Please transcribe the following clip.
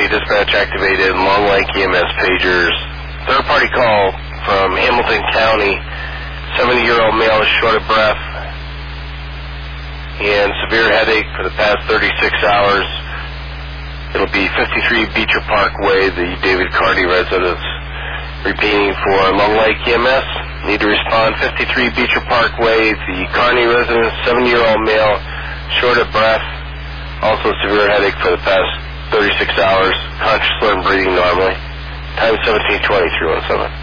dispatch activated Long Lake EMS pagers. Third-party call from Hamilton County. 70-year-old male is short of breath and severe headache for the past 36 hours. It'll be 53 Beecher Parkway, the David Carney residence. Repeating for Long Lake EMS. Need to respond 53 Beecher Parkway, the Carney residence, 70-year-old male, short of breath, also severe headache for the past 36 hours, conscious and breathing normally. Time 17:23:17.